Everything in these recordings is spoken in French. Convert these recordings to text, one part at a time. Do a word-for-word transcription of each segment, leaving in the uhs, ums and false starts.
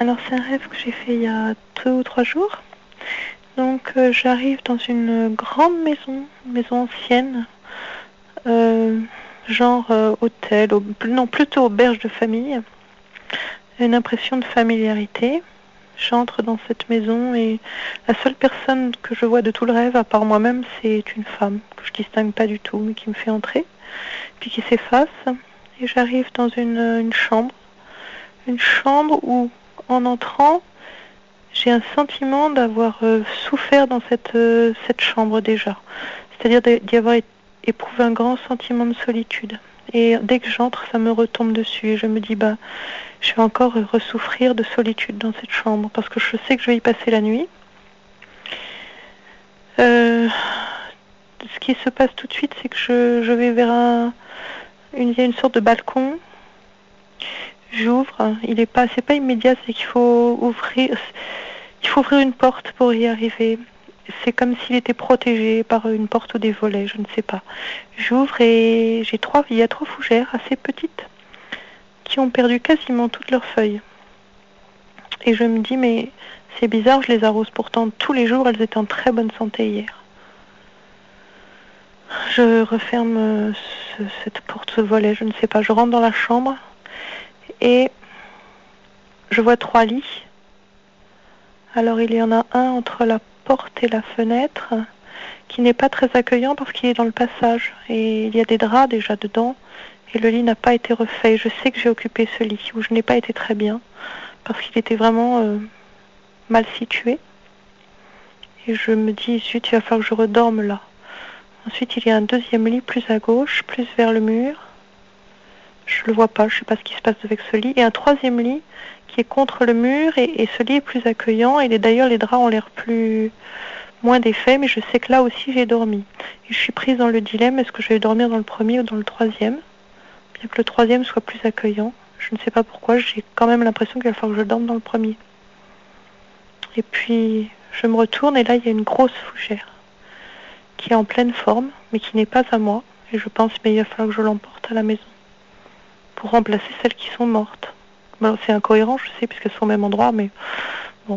Alors c'est un rêve que j'ai fait il y a deux ou trois jours. Donc euh, j'arrive dans une grande maison, une maison ancienne, euh, genre euh, hôtel, au, non plutôt auberge de famille. Une impression de familiarité. J'entre dans cette maison et la seule personne que je vois de tout le rêve, à part moi-même, c'est une femme que je distingue pas du tout, mais qui me fait entrer, puis qui s'efface. Et j'arrive dans une, une chambre, une chambre où, en entrant, j'ai un sentiment d'avoir euh, souffert dans cette, euh, cette chambre déjà. C'est-à-dire d'y avoir éprouvé un grand sentiment de solitude. Et dès que j'entre, ça me retombe dessus. Et je me dis, bah, je vais encore ressouffrir de solitude dans cette chambre, parce que je sais que je vais y passer la nuit. Euh, ce qui se passe tout de suite, c'est que je, je vais vers un... Une, il y a une sorte de balcon. J'ouvre. Il est pas, c'est pas immédiat, c'est qu'il faut ouvrir... Il faut ouvrir une porte pour y arriver. C'est comme s'il était protégé par une porte ou des volets, je ne sais pas. J'ouvre et j'ai trois, il y a trois fougères assez petites qui ont perdu quasiment toutes leurs feuilles. Et je me dis, mais c'est bizarre, je les arrose pourtant tous les jours, elles étaient en très bonne santé hier. Je referme ce, cette porte, ce volet, je ne sais pas. Je rentre dans la chambre et je vois trois lits. Alors il y en a un entre la porte et la fenêtre qui n'est pas très accueillant parce qu'il est dans le passage et il y a des draps déjà dedans et le lit n'a pas été refait. Je sais que j'ai occupé ce lit où je n'ai pas été très bien parce qu'il était vraiment euh, mal situé et je me dis zut, il va falloir que je redorme là. Ensuite il y a un deuxième lit plus à gauche, plus vers le mur. Je le vois pas, je sais pas ce qui se passe avec ce lit, et un troisième lit qui est contre le mur et, et ce lit est plus accueillant et les, d'ailleurs les draps ont l'air plus moins d'effet, mais je sais que là aussi j'ai dormi et je suis prise dans le dilemme, est-ce que je vais dormir dans le premier ou dans le troisième, bien que le troisième soit plus accueillant. Je ne sais pas pourquoi, j'ai quand même l'impression qu'il va falloir que je dorme dans le premier. Et puis je me retourne et là il y a une grosse fougère qui est en pleine forme mais qui n'est pas à moi et je pense mais il va falloir que je l'emporte à la maison pour remplacer celles qui sont mortes. Bon, c'est incohérent, je sais, puisqu'elles sont au même endroit, mais bon.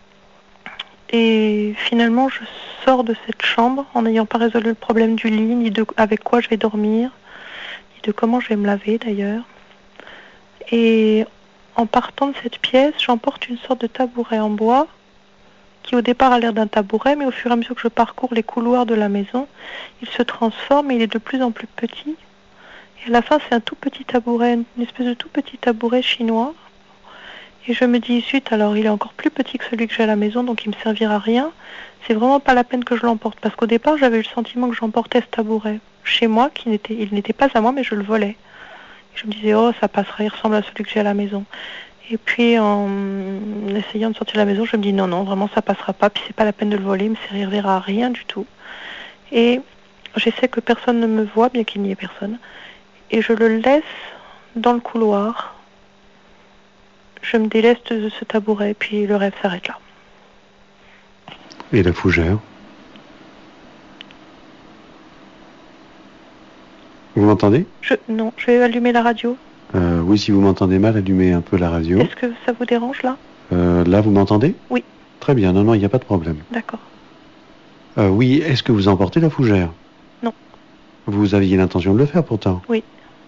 Et finalement, je sors de cette chambre en n'ayant pas résolu le problème du lit, ni de avec quoi je vais dormir, ni de comment je vais me laver d'ailleurs. Et en partant de cette pièce, j'emporte une sorte de tabouret en bois, qui au départ a l'air d'un tabouret, mais au fur et à mesure que je parcours les couloirs de la maison, il se transforme et il est de plus en plus petit. Et à la fin, c'est un tout petit tabouret, une espèce de tout petit tabouret chinois. Et je me dis, zut, alors il est encore plus petit que celui que j'ai à la maison, donc il me servira à rien. C'est vraiment pas la peine que je l'emporte. Parce qu'au départ, j'avais eu le sentiment que j'emportais ce tabouret chez moi, qui n'était, il n'était pas à moi, mais je le volais. Et je me disais, oh, ça passera, il ressemble à celui que j'ai à la maison. Et puis, en essayant de sortir de la maison, je me dis, non, non, vraiment, ça passera pas, puis c'est pas la peine de le voler, il me servira à rien du tout. Et j'essaie que personne ne me voie, bien qu'il n'y ait personne. Et je le laisse dans le couloir. Je me déleste de ce tabouret, puis le rêve s'arrête là. Et la fougère? Vous m'entendez? je, Non, je vais allumer la radio. Euh, oui, si vous m'entendez mal, allumez un peu la radio. Est-ce que ça vous dérange là? euh, Là, vous m'entendez? Oui. Très bien, non, non, il n'y a pas de problème. D'accord. Euh, oui, est-ce que vous emportez la fougère? Non. Vous aviez l'intention de le faire pourtant? Oui.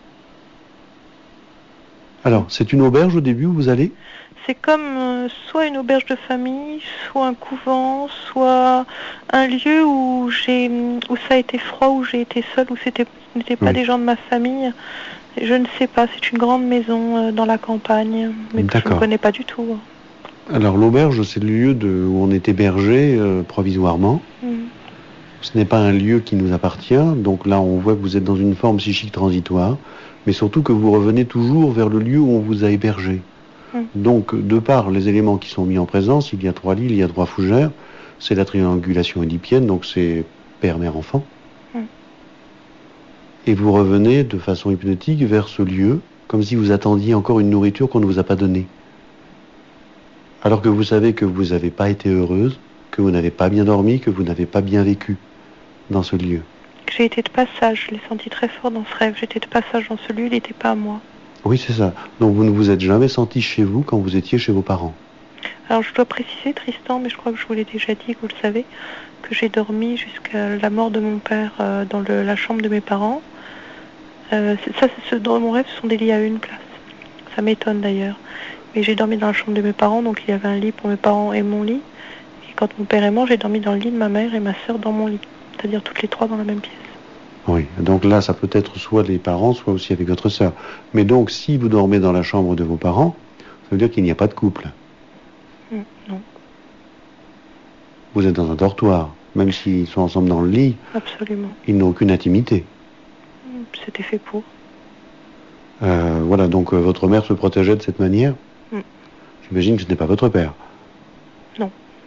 Alors, c'est une auberge au début où vous allez? C'est comme euh, soit une auberge de famille, soit un couvent, soit un lieu où j'ai, où ça a été froid, où j'ai été seule, où c'était, ce n'étaient pas oui. des gens de ma famille. Je ne sais pas, c'est une grande maison euh, dans la campagne, mais que je ne connais pas du tout. Alors l'auberge, c'est le lieu de, où on est hébergé euh, provisoirement. Mm. Ce n'est pas un lieu qui nous appartient, donc là on voit que vous êtes dans une forme psychique transitoire, mais surtout que vous revenez toujours vers le lieu où on vous a hébergé. Mm. Donc de par les éléments qui sont mis en présence, il y a trois lits, il y a trois fougères, c'est la triangulation édipienne, donc c'est père, mère, enfant. Mm. Et vous revenez de façon hypnotique vers ce lieu, comme si vous attendiez encore une nourriture qu'on ne vous a pas donnée. Alors que vous savez que vous n'avez pas été heureuse, que vous n'avez pas bien dormi, que vous n'avez pas bien vécu dans ce lieu. J'ai été de passage, je l'ai senti très fort dans ce rêve, j'étais de passage dans ce lieu, il n'était pas à moi. Oui, c'est ça. Donc vous ne vous êtes jamais senti chez vous quand vous étiez chez vos parents? Alors je dois préciser, Tristan, mais je crois que je vous l'ai déjà dit, que vous le savez, que j'ai dormi jusqu'à la mort de mon père euh, dans le, la chambre de mes parents. Euh, ça, c'est ce, dans mon rêve, ce sont des lits à une place. Ça m'étonne d'ailleurs. Mais j'ai dormi dans la chambre de mes parents, donc il y avait un lit pour mes parents et mon lit. Et quand mon père est mort, j'ai dormi dans le lit de ma mère et ma sœur dans mon lit. C'est-à-dire toutes les trois dans la même pièce. Oui, donc là, ça peut être soit les parents, soit aussi avec votre sœur. Mais donc, si vous dormez dans la chambre de vos parents, ça veut dire qu'il n'y a pas de couple. Mmh, non. Vous êtes dans un dortoir. Même s'ils sont ensemble dans le lit, absolument, ils n'ont aucune intimité. C'était fait pour. Euh, voilà, donc euh, votre mère se protégeait de cette manière. Mmh. J'imagine que ce n'est pas votre père. Non.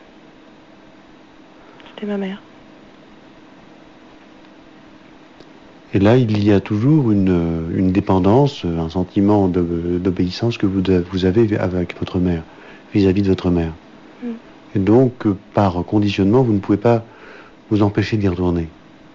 C'était ma mère. Et là, il y a toujours une, une dépendance, un sentiment de, d'obéissance que vous, de, vous avez avec votre mère, vis-à-vis de votre mère. Mm. Et donc, par conditionnement, vous ne pouvez pas vous empêcher d'y retourner.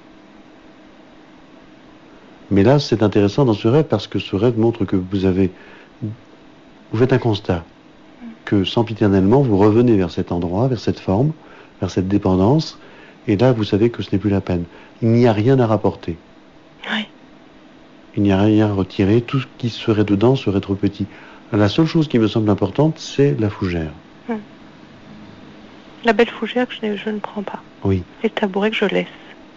Mais là, c'est intéressant dans ce rêve parce que ce rêve montre que vous avez... Vous faites un constat, mm. que sempiternellement, vous revenez vers cet endroit, vers cette forme, vers cette dépendance, et là, vous savez que ce n'est plus la peine. Il n'y a rien à rapporter. Oui. Il n'y a rien à retirer, tout ce qui serait dedans serait trop petit. La seule chose qui me semble importante, c'est la fougère. Hum. La belle fougère que je, je ne prends pas. Oui. Et le tabouret que je laisse.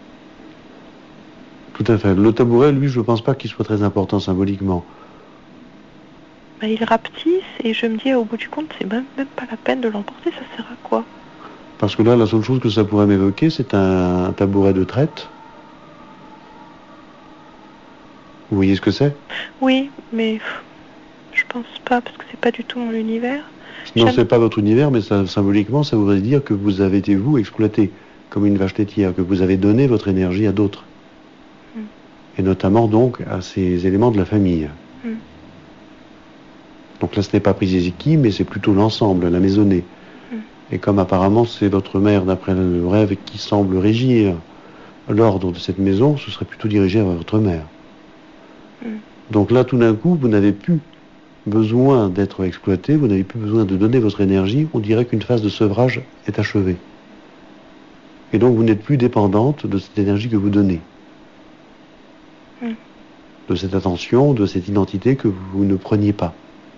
Tout à fait. Le tabouret, lui, je ne pense pas qu'il soit très important symboliquement. Ben, il rapetisse et je me dis, au bout du compte, c'est même, même pas la peine de l'emporter, ça sert à quoi? Parce que là, la seule chose que ça pourrait m'évoquer, c'est un, un tabouret de traite. Vous voyez ce que c'est? Oui, mais je pense pas, parce que c'est pas du tout mon univers. Non, c'est pas votre univers, mais ça, symboliquement, ça voudrait dire que vous avez été, vous, exploité comme une vache laitière, que vous avez donné votre énergie à d'autres. Mm. Et notamment, donc, à ces éléments de la famille. Mm. Donc là, ce n'est pas Priseziki, mais c'est plutôt l'ensemble, la maisonnée. Mm. Et comme apparemment, c'est votre mère, d'après le rêve, qui semble régir l'ordre de cette maison, ce serait plutôt dirigé vers votre mère. Mm. Donc là, tout d'un coup, vous n'avez plus besoin d'être exploité, vous n'avez plus besoin de donner votre énergie, on dirait qu'une phase de sevrage est achevée. Et donc, vous n'êtes plus dépendante de cette énergie que vous donnez. Mm. De cette attention, de cette identité que vous ne preniez pas.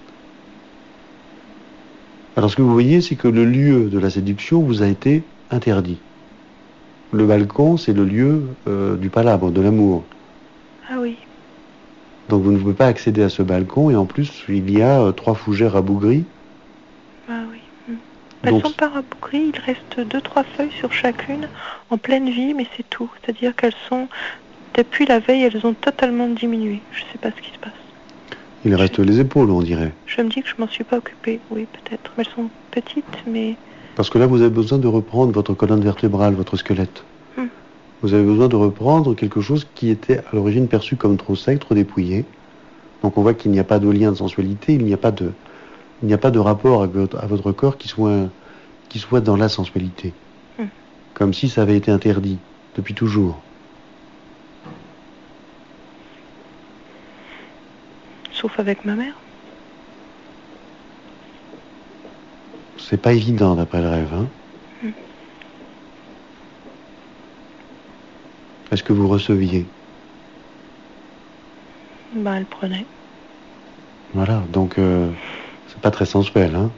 Alors, ce que vous voyez, c'est que le lieu de la séduction vous a été interdit. Le balcon, c'est le lieu euh, du palabre, de l'amour. Ah oui. Donc vous ne pouvez pas accéder à ce balcon et en plus il y a euh, trois fougères rabougries. Ah oui. Mmh. Elles Donc, sont pas rabougries, il reste deux trois feuilles sur chacune en pleine vie, mais c'est tout. C'est-à-dire qu'elles sont, depuis la veille, elles ont totalement diminué. Je ne sais pas ce qui se passe. Il je... reste les épaules, on dirait. Je me dis que je m'en suis pas occupée, oui peut-être. Mais elles sont petites, mais... Parce que là vous avez besoin de reprendre votre colonne vertébrale, votre squelette. Mmh. Vous avez besoin de reprendre quelque chose qui était à l'origine perçu comme trop sec, trop dépouillé. Donc on voit qu'il n'y a pas de lien de sensualité, il n'y a pas de, il n'y a pas de rapport à votre, à votre corps qui soit, qui soit dans la sensualité. Mm. Comme si ça avait été interdit depuis toujours. Sauf avec ma mère. C'est pas évident d'après le rêve, hein. Mm. Est-ce que vous receviez? Ben, elle prenait. Voilà, donc euh, c'est pas très sensuel, hein.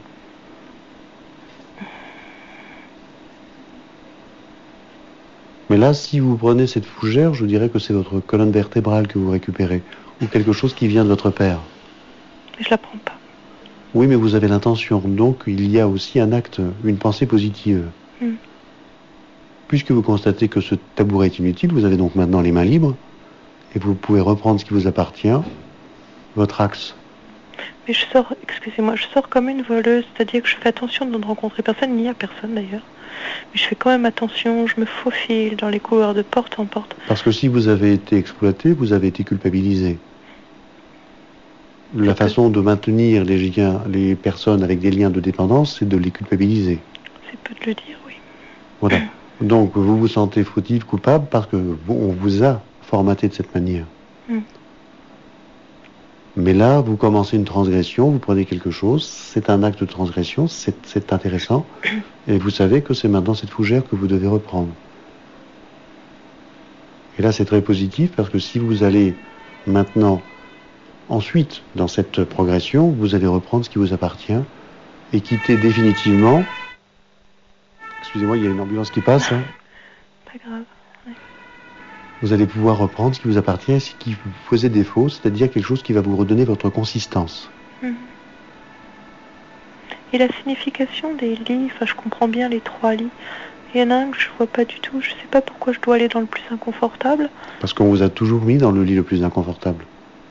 Mais là, si vous prenez cette fougère, je dirais que c'est votre colonne vertébrale que vous récupérez, ou quelque chose qui vient de votre père. Mais je la prends pas. Oui, mais vous avez l'intention, donc il y a aussi un acte, une pensée positive. Mm. Puisque vous constatez que ce tabouret est inutile, vous avez donc maintenant les mains libres, et vous pouvez reprendre ce qui vous appartient, votre axe. Mais je sors, excusez-moi, je sors comme une voleuse, c'est-à-dire que je fais attention de ne rencontrer personne, il n'y a personne d'ailleurs. Mais je fais quand même attention, je me faufile dans les couloirs de porte en porte. Parce que si vous avez été exploité, vous avez été culpabilisé. La façon de maintenir les, liens, les personnes avec des liens de dépendance, c'est de les culpabiliser. C'est peu de le dire, oui. Voilà. Donc vous vous sentez fautif, coupable, parce que bon, on vous a formaté de cette manière. Mm. Mais là, vous commencez une transgression, vous prenez quelque chose, c'est un acte de transgression, c'est, c'est intéressant, et vous savez que c'est maintenant cette fougère que vous devez reprendre. Et là, c'est très positif, parce que si vous allez maintenant, ensuite, dans cette progression, vous allez reprendre ce qui vous appartient, et quitter définitivement... Excusez-moi, il y a une ambulance qui passe. Hein. Pas grave. Ouais. Vous allez pouvoir reprendre ce qui vous appartient, ce qui vous faisait défaut, c'est-à-dire quelque chose qui va vous redonner votre consistance. Mmh. Et la signification des lits, enfin je comprends bien les trois lits. Il y en a un que je vois pas du tout, je sais pas pourquoi je dois aller dans le plus inconfortable. Parce qu'on vous a toujours mis dans le lit le plus inconfortable.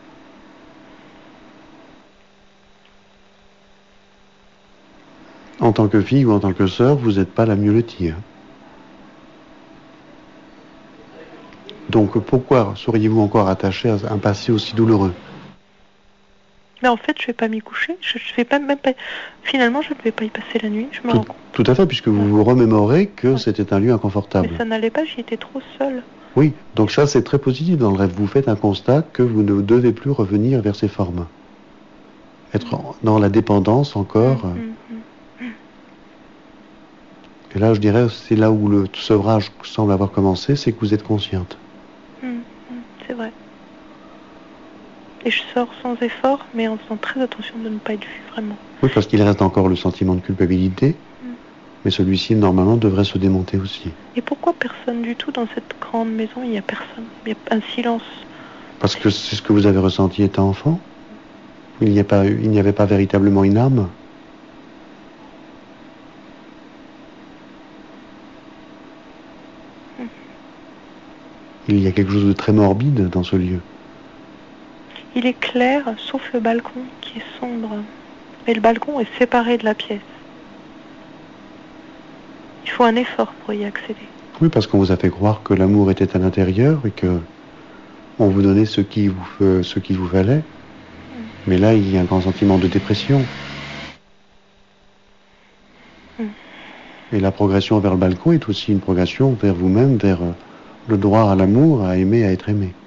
En tant que fille ou en tant que sœur, vous n'êtes pas la mieux lotie. Hein. Donc pourquoi seriez-vous encore attaché à un passé aussi douloureux? Mais en fait, je vais pas m'y coucher. Je, je vais pas même pas. Finalement, je ne vais pas y passer la nuit. Je me tout, rends compte. Tout à fait, puisque vous ouais. vous remémorez que ouais. c'était un lieu inconfortable. Mais ça n'allait pas. J'y étais trop seule. Oui, donc ça c'est très positif dans le rêve. Vous faites un constat que vous ne devez plus revenir vers ces formes. Être mmh. dans la dépendance encore. Mmh, mmh, mmh. Et là, je dirais, c'est là où le sevrage semble avoir commencé, c'est que vous êtes consciente. Mmh, c'est vrai. Et je sors sans effort, mais en faisant très attention de ne pas être vue, vraiment. Oui, parce qu'il reste encore le sentiment de culpabilité, mmh. mais celui-ci, normalement, devrait se démonter aussi. Et pourquoi personne du tout dans cette grande maison? Il n'y a personne. Il y a un silence. Parce que c'est ce que vous avez ressenti étant enfant. Il n'y a pas, il n'y avait pas véritablement une âme. Mmh. Il y a quelque chose de très morbide dans ce lieu. Il est clair, sauf le balcon qui est sombre. Mais le balcon est séparé de la pièce. Il faut un effort pour y accéder. Oui, parce qu'on vous a fait croire que l'amour était à l'intérieur et que on vous donnait ce qu'il vous, ce qu'il vous fallait. Mmh. Mais là, il y a un grand sentiment de dépression. Mmh. Et la progression vers le balcon est aussi une progression vers vous-même, vers le droit à l'amour, à aimer, à être aimé.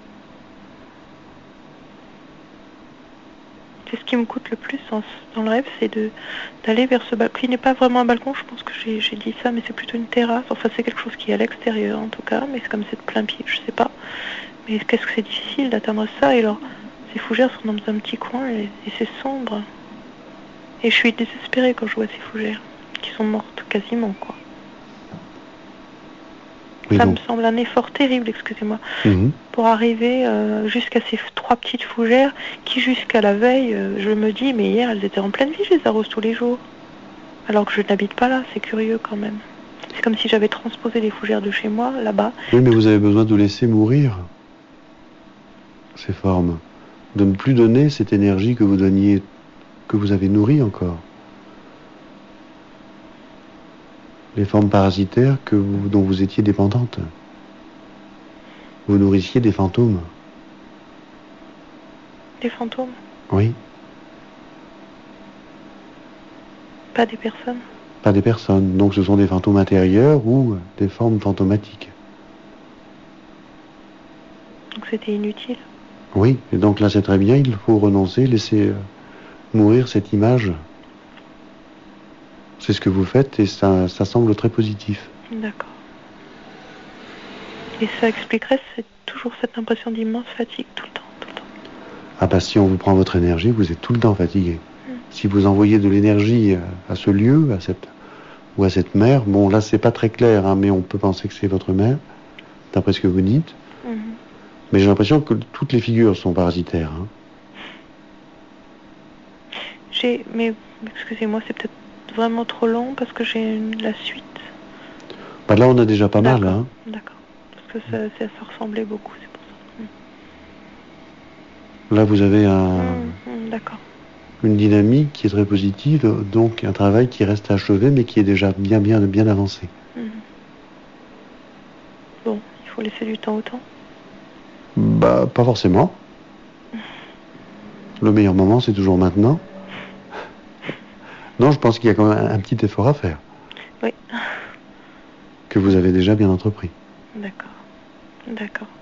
C'est ce qui me coûte le plus dans, dans le rêve, c'est de, d'aller vers ce balcon. Il n'est pas vraiment un balcon, je pense que j'ai, j'ai dit ça, mais c'est plutôt une terrasse. Enfin, c'est quelque chose qui est à l'extérieur, en tout cas, mais c'est comme c'est de plein pied, je sais pas. Mais qu'est-ce que c'est difficile d'atteindre ça? Et alors, ces fougères sont dans un petit coin et, et c'est sombre. Et je suis désespérée quand je vois ces fougères, qui sont mortes quasiment, quoi. Oui, ça donc. me semble un effort terrible, excusez-moi, mmh. pour arriver euh, jusqu'à ces trois petites fougères qui, jusqu'à la veille, euh, je me dis, mais hier, elles étaient en pleine vie, je les arrose tous les jours. Alors que je n'habite pas là, c'est curieux quand même. C'est comme si j'avais transposé les fougères de chez moi, là-bas. Oui, mais vous avez besoin de laisser mourir ces formes, de ne plus donner cette énergie que vous donniez, que vous avez nourrie encore. Les formes parasitaires que vous, dont vous étiez dépendante. Vous nourrissiez des fantômes. Des fantômes? Oui. Pas des personnes? Pas des personnes. Donc ce sont des fantômes intérieurs ou des formes fantomatiques. Donc c'était inutile? Oui. Et donc là c'est très bien, il faut renoncer, laisser euh, mourir cette image. C'est ce que vous faites et ça, ça semble très positif. D'accord. Et ça expliquerait c'est toujours cette impression d'immense fatigue tout le temps, tout le temps. Ah bah si on vous prend votre énergie, vous êtes tout le temps fatigué. Mm. Si vous envoyez de l'énergie à ce lieu, à cette, ou à cette mère, bon là c'est pas très clair, hein, mais on peut penser que c'est votre mère, d'après ce que vous dites. Mm-hmm. Mais j'ai l'impression que toutes les figures sont parasitaires. Hein. J'ai, mais excusez-moi, c'est peut-être vraiment trop long parce que j'ai une, la suite. Bah là on a déjà pas D'accord. mal. Hein. D'accord. Parce que ça, ça, ça ressemblait beaucoup, c'est pour ça. Mm. Là vous avez un, mm, mm, d'accord. une dynamique qui est très positive, donc un travail qui reste à achever mais qui est déjà bien bien bien avancé. Mm. Bon, il faut laisser du temps au temps. Bah pas forcément. Mm. Le meilleur moment c'est toujours maintenant. Non, je pense qu'il y a quand même un, un petit effort à faire. Oui. Que vous avez déjà bien entrepris. D'accord. D'accord.